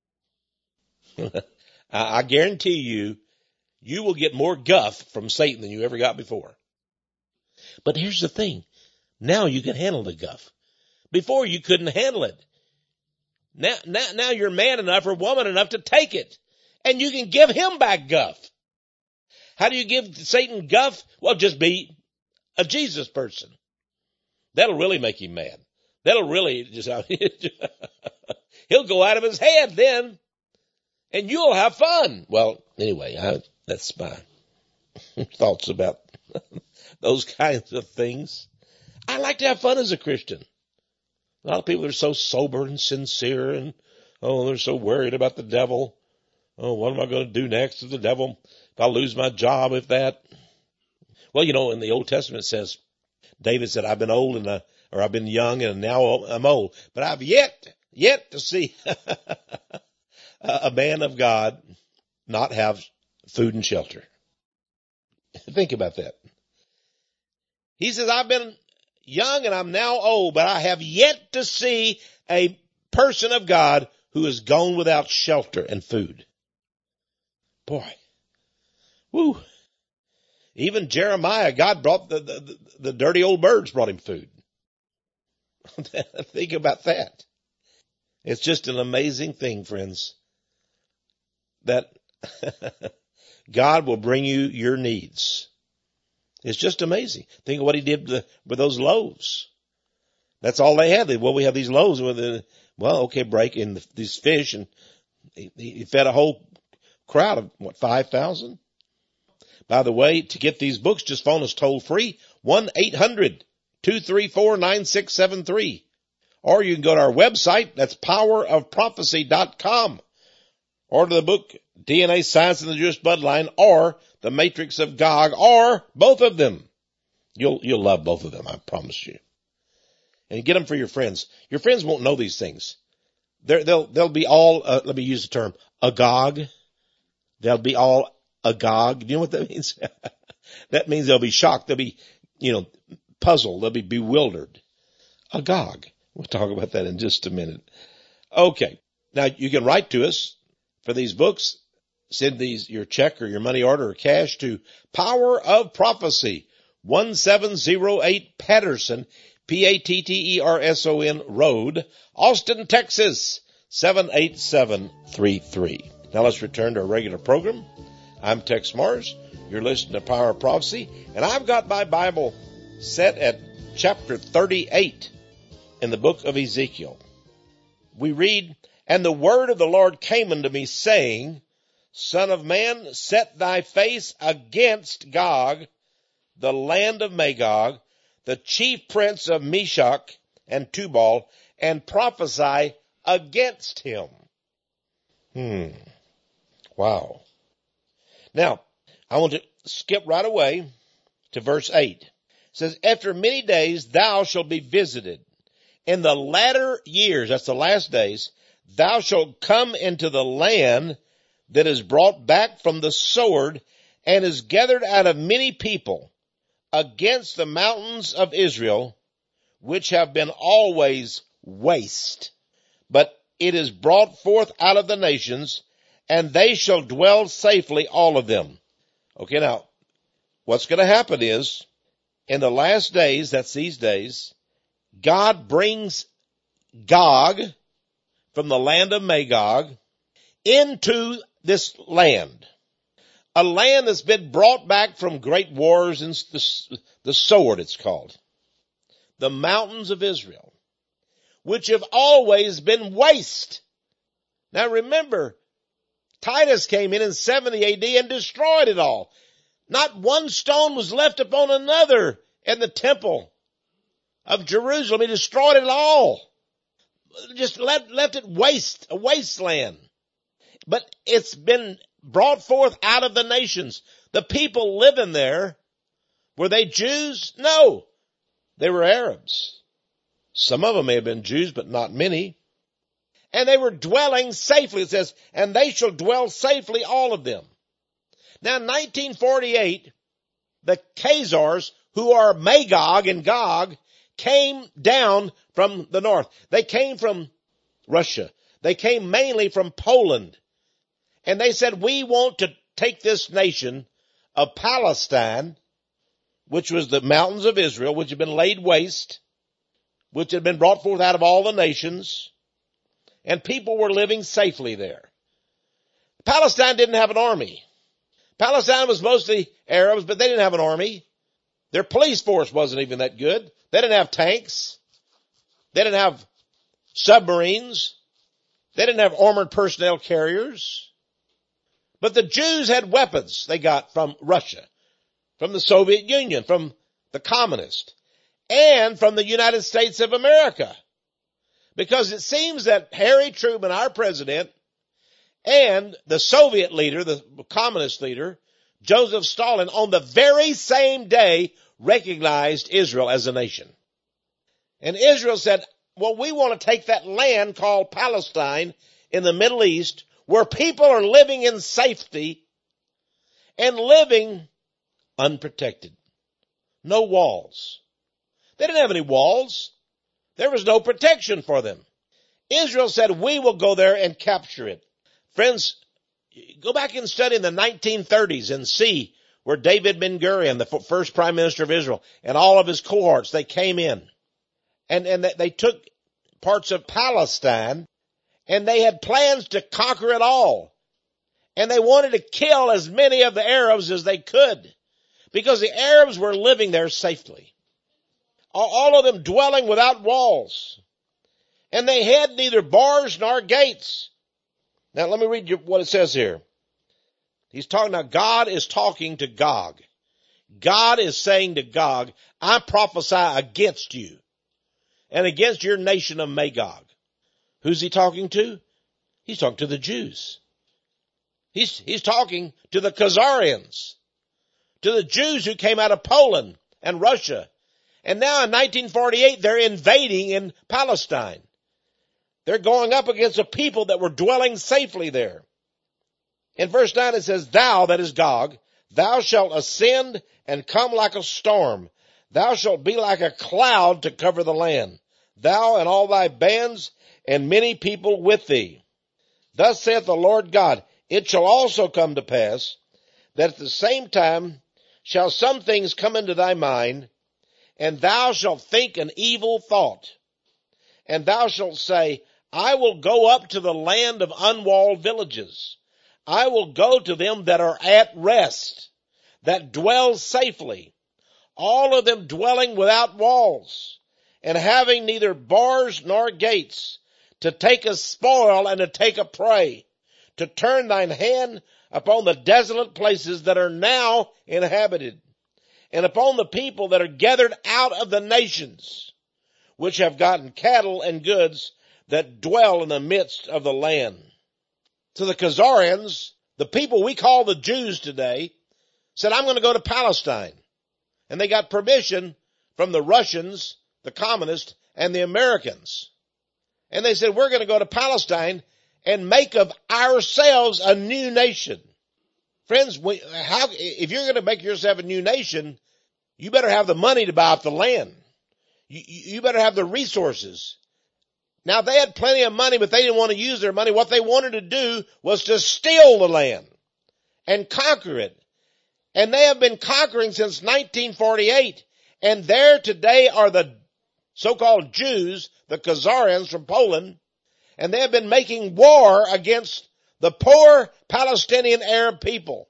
I guarantee you, you will get more guff from Satan than you ever got before. But here's the thing. Now you can handle the guff. Before you couldn't handle it. Now, now, now you're man enough or woman enough to take it. And you can give him back guff. How do you give Satan guff? Well, just be a Jesus person. That'll really make him mad. That'll really just, he'll go out of his head then. And you'll have fun. Well, anyway, I, that's my thoughts about those kinds of things. I like to have fun as a Christian. A lot of people are so sober and sincere and, oh, they're so worried about the devil. Oh, what am I going to do next to the devil? If I lose my job, if that. Well, you know, in the Old Testament it says, David said, I've been old and, uh, or I've been young and now I'm old, but I've yet, yet to see a man of God not have food and shelter. Think about that. He says, I've been young and I'm now old, but I have yet to see a person of God who has gone without shelter and food. Boy. Woo. Even Jeremiah, God brought the, the, the dirty old birds brought him food. Think about that. It's just an amazing thing, friends, that God will bring you your needs. It's just amazing. Think of what he did with those loaves. That's all they had. They, well, we have these loaves with the, well, okay, break in the, these fish, and he, he fed a whole crowd of what, five thousand? By the way, to get these books, just phone us toll free, one eight hundred two three four nine six seven three. Or you can go to our website, that's power of prophecy dot com. Order the book, D N A Science and the Jewish Bloodline, or The Matrix of Gog, or both of them. You'll, you'll love both of them, I promise you. And get them for your friends. Your friends won't know these things. They're, they'll, they'll be all, uh, let me use the term, agog. They'll be all agog. Do you know what that means? That means they'll be shocked. They'll be, you know, puzzled. They'll be bewildered. Agog. We'll talk about that in just a minute. Okay. Now you can write to us for these books. Send these, your check or your money order or cash to Power of Prophecy, one seven zero eight Patterson, P A T T E R S O N Road, Austin, Texas, seven eight seven three three. Now let's return to our regular program. I'm Tex Mars. You're listening to Power of Prophecy, and I've got my Bible set at chapter thirty-eight in the book of Ezekiel. We read, And the word of the Lord came unto me, saying, Son of man, set thy face against Gog, the land of Magog, the chief prince of Meshach and Tubal, and prophesy against him. Hmm. Wow. Now, I want to skip right away to verse eight. It says, After many days thou shalt be visited. In the latter years, that's the last days, thou shalt come into the land that is brought back from the sword and is gathered out of many people against the mountains of Israel, which have been always waste. But it is brought forth out of the nations, and they shall dwell safely, all of them. Okay, now, what's going to happen is, in the last days, that's these days, God brings Gog from the land of Magog into this land. A land that's been brought back from great wars and the, the sword, it's called. The mountains of Israel, which have always been waste. Now remember, Titus came in in seventy A D and destroyed it all. Not one stone was left upon another in the temple of Jerusalem. He destroyed it all. Just left, left it waste, a wasteland. But it's been brought forth out of the nations. The people living there, were they Jews? No. They were Arabs. Some of them may have been Jews, but not many. And they were dwelling safely, it says, and they shall dwell safely, all of them. Now, in nineteen forty-eight, the Khazars, who are Magog and Gog, came down from the north. They came from Russia. They came mainly from Poland. And they said, we want to take this nation of Palestine, which was the mountains of Israel, which had been laid waste, which had been brought forth out of all the nations, and people were living safely there. Palestine didn't have an army. Palestine was mostly Arabs, but they didn't have an army. Their police force wasn't even that good. They didn't have tanks. They didn't have submarines. They didn't have armored personnel carriers. But the Jews had weapons they got from Russia, from the Soviet Union, from the communists, and from the United States of America. Because it seems that Harry Truman, our president, and the Soviet leader, the communist leader, Joseph Stalin, on the very same day recognized Israel as a nation. And Israel said, well, we want to take that land called Palestine in the Middle East, where people are living in safety and living unprotected. No walls. They didn't have any walls. There was no protection for them. Israel said, we will go there and capture it. Friends, go back and study in the nineteen thirties and see where David Ben-Gurion, the first prime minister of Israel, and all of his cohorts, they came in. And, and they took parts of Palestine, and they had plans to conquer it all. And they wanted to kill as many of the Arabs as they could, because the Arabs were living there safely. All of them dwelling without walls. And they had neither bars nor gates. Now let me read you what it says here. He's talking now, God is talking to Gog. God is saying to Gog, I prophesy against you and against your nation of Magog. Who's he talking to? He's talking to the Jews. He's, he's talking to the Khazarians, to the Jews who came out of Poland and Russia. And now in nineteen forty-eight, they're invading in Palestine. They're going up against a people that were dwelling safely there. In verse nine it says, thou, that is Gog, thou shalt ascend and come like a storm. Thou shalt be like a cloud to cover the land. Thou and all thy bands and many people with thee. Thus saith the Lord God, it shall also come to pass that at the same time shall some things come into thy mind, and thou shalt think an evil thought. And thou shalt say, I will go up to the land of unwalled villages. I will go to them that are at rest, that dwell safely, all of them dwelling without walls, and having neither bars nor gates, to take a spoil and to take a prey, to turn thine hand upon the desolate places that are now inhabited, and upon the people that are gathered out of the nations, which have gotten cattle and goods that dwell in the midst of the land. So the Khazarians, the people we call the Jews today, said, I'm going to go to Palestine. And they got permission from the Russians, the communists, and the Americans. And they said, we're going to go to Palestine and make of ourselves a new nation. Friends, we, how, if you're going to make yourself a new nation, you better have the money to buy up the land. You, you better have the resources. Now, they had plenty of money, but they didn't want to use their money. What they wanted to do was to steal the land and conquer it. And they have been conquering since nineteen forty-eight. And there today are the so-called Jews, the Khazarians from Poland, and they have been making war against the poor Palestinian Arab people.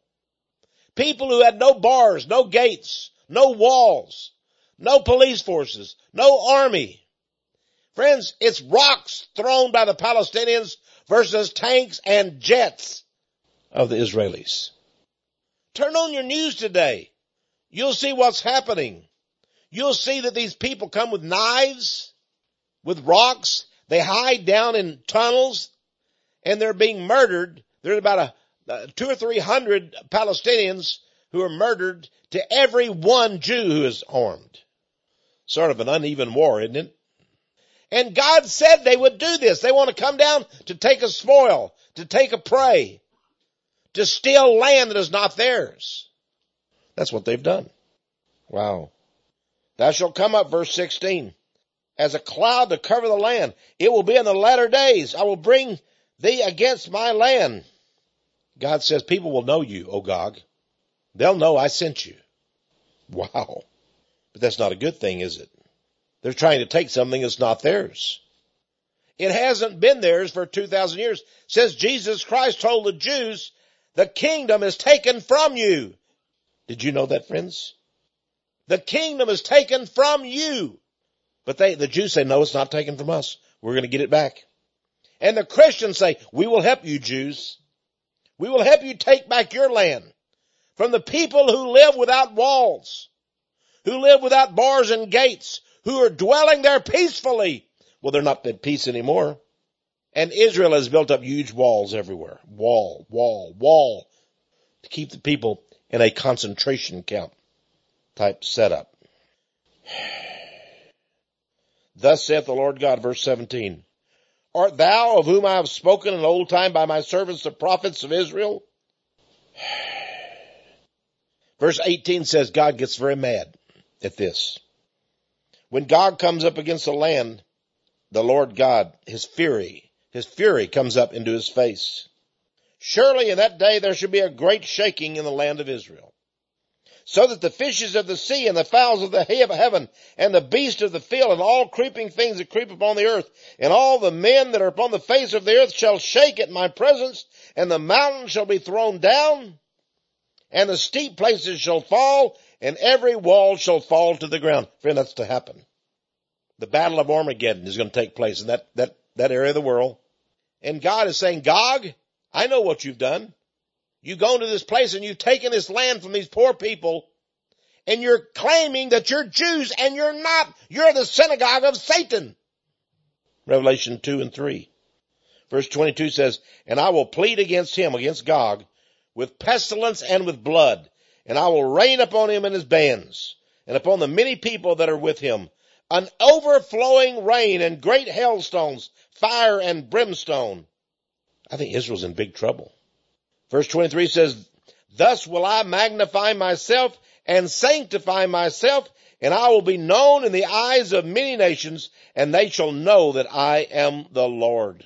People who had no bars, no gates, no walls, no police forces, no army. Friends, it's rocks thrown by the Palestinians versus tanks and jets of the Israelis. Turn on your news today. You'll see what's happening. You'll see that these people come with knives, with rocks. They hide down in tunnels, and they're being murdered. There's about a, a two or three hundred Palestinians who are murdered to every one Jew who is armed. Sort of an uneven war, isn't it? And God said they would do this. They want to come down to take a spoil, to take a prey, to steal land that is not theirs. That's what they've done. Wow. Thou shalt come up, verse sixteen, as a cloud to cover the land. It will be in the latter days. I will bring thee against my land. God says people will know you, O Gog. They'll know I sent you. Wow. But that's not a good thing, is it? They're trying to take something that's not theirs. It hasn't been theirs for two thousand years. It says Jesus Christ told the Jews, the kingdom is taken from you. Did you know that, friends? The kingdom is taken from you. But they, the Jews say, no, it's not taken from us. We're going to get it back. And the Christians say, we will help you, Jews. We will help you take back your land from the people who live without walls, who live without bars and gates, who are dwelling there peacefully. Well, they're not at peace anymore. And Israel has built up huge walls everywhere. Wall, wall, wall. To keep the people in a concentration camp type setup. Thus saith the Lord God, verse seventeen. Art thou of whom I have spoken in old time by my servants the prophets of Israel? Verse eighteen says God gets very mad at this. When God comes up against the land, the Lord God, his fury, his fury comes up into his face. Surely in that day there shall be a great shaking in the land of Israel, so that the fishes of the sea and the fowls of the heaven and the beasts of the field and all creeping things that creep upon the earth and all the men that are upon the face of the earth shall shake at my presence, and the mountains shall be thrown down, and the steep places shall fall, and every wall shall fall to the ground. Friend, that's to happen. The battle of Armageddon is going to take place in that, that, that area of the world. And God is saying, Gog, I know what you've done. You've gone to this place and you've taken this land from these poor people, and you're claiming that you're Jews, and you're not. You're the synagogue of Satan. Revelation two and three. Verse twenty-two says, and I will plead against him, against Gog, with pestilence and with blood, and I will rain upon him and his bands, and upon the many people that are with him, an overflowing rain and great hailstones, fire and brimstone. I think Israel's in big trouble. Verse twenty-three says, thus will I magnify myself and sanctify myself, and I will be known in the eyes of many nations, and they shall know that I am the Lord.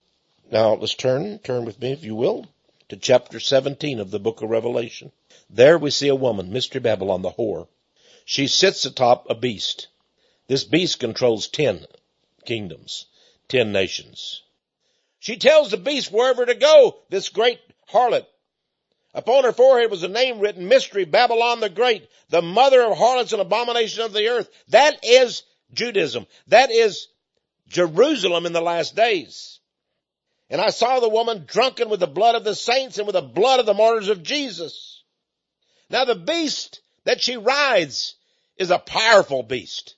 Now let's turn, turn with me if you will, to chapter seventeen of the book of Revelation. There we see a woman, Mystery Babylon, the whore. She sits atop a beast. This beast controls ten kingdoms, ten nations. She tells the beast wherever to go, this great harlot. Upon her forehead was a name written, Mystery Babylon the Great, the mother of harlots and abomination of the earth. That is Judaism. That is Jerusalem in the last days. And I saw the woman drunken with the blood of the saints and with the blood of the martyrs of Jesus. Now the beast that she rides is a powerful beast.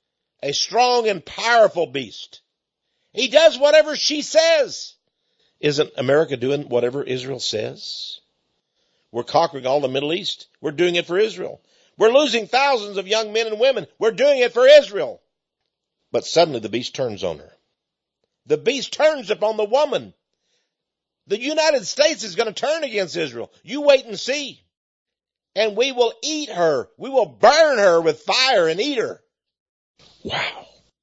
A strong and powerful beast. He does whatever she says. Isn't America doing whatever Israel says? We're conquering all the Middle East. We're doing it for Israel. We're losing thousands of young men and women. We're doing it for Israel. But suddenly the beast turns on her. The beast turns upon the woman. The United States is going to turn against Israel. You wait and see. And we will eat her. We will burn her with fire and eat her. Wow.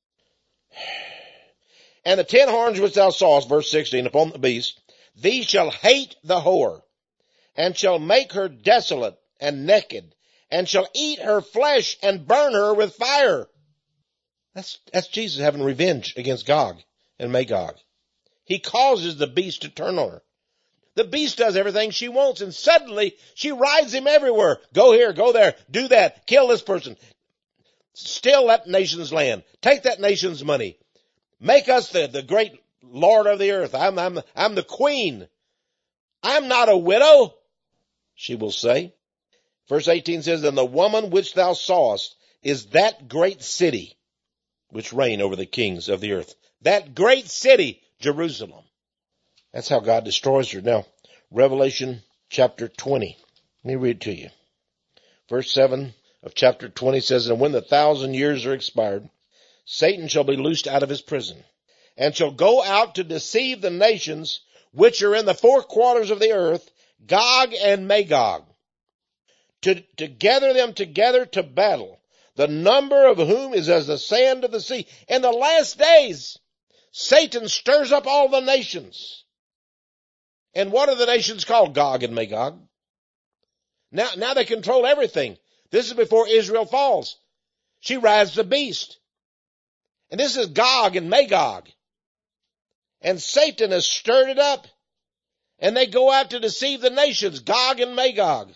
And the ten horns which thou sawest, verse sixteen, upon the beast, these shall hate the whore, and shall make her desolate and naked, and shall eat her flesh and burn her with fire. That's, that's Jesus having revenge against Gog and Magog. He causes the beast to turn on her. The beast does everything she wants, and suddenly she rides him everywhere. Go here, go there, do that, kill this person. Steal that nation's land. Take that nation's money. Make us the, the great Lord of the earth. I'm, I'm, I'm the queen. I'm not a widow, she will say. Verse eighteen says, and the woman which thou sawest is that great city which reign over the kings of the earth. That great city, Jerusalem. That's how God destroys her. Now, Revelation chapter twenty. Let me read it to you. Verse seven of chapter twenty says, and when the thousand years are expired, Satan shall be loosed out of his prison, and shall go out to deceive the nations which are in the four quarters of the earth, Gog and Magog, to, to gather them together to battle, the number of whom is as the sand of the sea. In the last days, Satan stirs up all the nations. And what are the nations called? Gog and Magog. Now, now they control everything. This is before Israel falls. She rides the beast. And this is Gog and Magog. And Satan has stirred it up. And they go out to deceive the nations, Gog and Magog.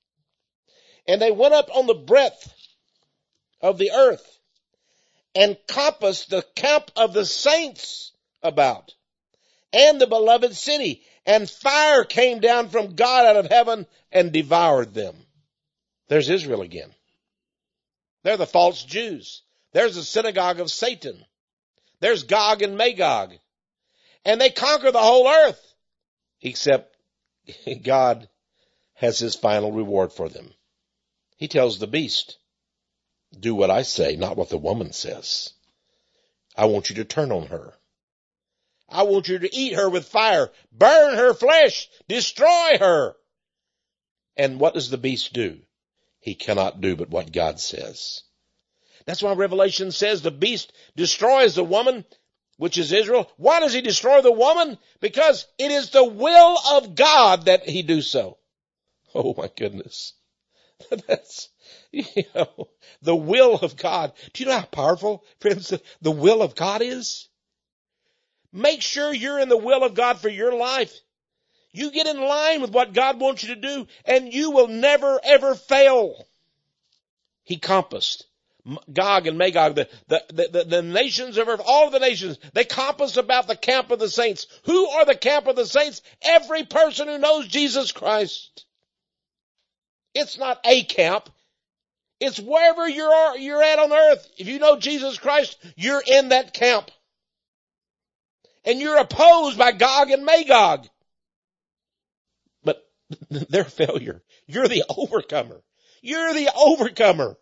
And they went up on the breadth of the earth and compassed the camp of the saints about, and the beloved city. And fire came down from God out of heaven and devoured them. There's Israel again. They're the false Jews. There's the synagogue of Satan. There's Gog and Magog. And they conquer the whole earth. Except God has his final reward for them. He tells the beast, do what I say, not what the woman says. I want you to turn on her. I want you to eat her with fire, burn her flesh, destroy her. And what does the beast do? He cannot do but what God says. That's why Revelation says the beast destroys the woman, which is Israel. Why does he destroy the woman? Because it is the will of God that he do so. Oh my goodness. That's, you know, the will of God. Do you know how powerful, friends, the will of God is? Make sure you're in the will of God for your life. You get in line with what God wants you to do, and you will never, ever fail. He compassed Gog and Magog, the, the, the, the nations of earth, all of the nations, they compassed about the camp of the saints. Who are the camp of the saints? Every person who knows Jesus Christ. It's not a camp. It's wherever you're, you're at on earth. If you know Jesus Christ, you're in that camp. And you're opposed by Gog and Magog. But they're failure. You're the overcomer. You're the overcomer.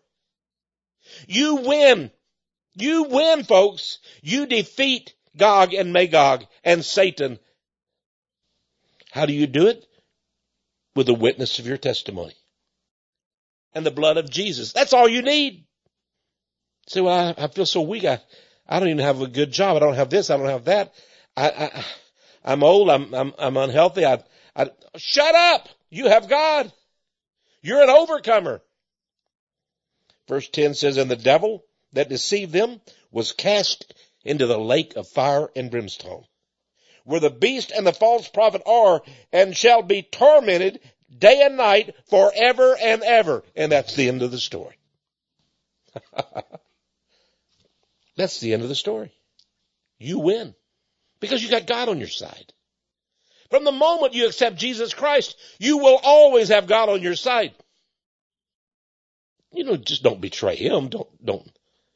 You win. You win, folks. You defeat Gog and Magog and Satan. How do you do it? With the witness of your testimony. And the blood of Jesus. That's all you need. Say, well, I, I feel so weak. I, I don't even have a good job. I don't have this. I don't have that. I, I, I'm old. I'm, I'm, I'm unhealthy. I, I, shut up. You have God. You're an overcomer. Verse ten says, and the devil that deceived them was cast into the lake of fire and brimstone, where the beast and the false prophet are, and shall be tormented day and night forever and ever. And that's the end of the story. That's the end of the story. You win. Because you got God on your side. From the moment you accept Jesus Christ, you will always have God on your side. You know, just don't betray him. Don't, don't.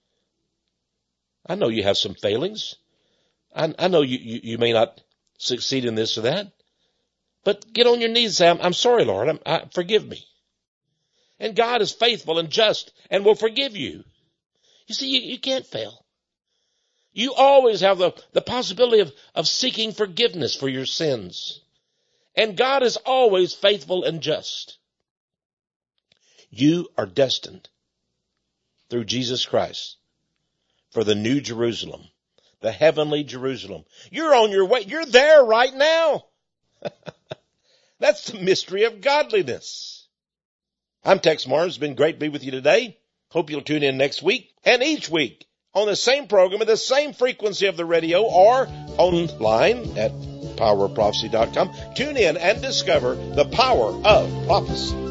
I know you have some failings. I, I know you, you, you may not succeed in this or that. But get on your knees and say, I'm, I'm sorry, Lord. I'm, I, forgive me. And God is faithful and just and will forgive you. You see, you, you can't fail. You always have the, the possibility of, of seeking forgiveness for your sins. And God is always faithful and just. You are destined through Jesus Christ for the new Jerusalem, the heavenly Jerusalem. You're on your way. You're there right now. That's the mystery of godliness. I'm Tex Mars. It's been great to be with you today. Hope you'll tune in next week and each week on the same program at the same frequency of the radio or online at power of prophecy dot com. Tune in and discover the power of prophecy.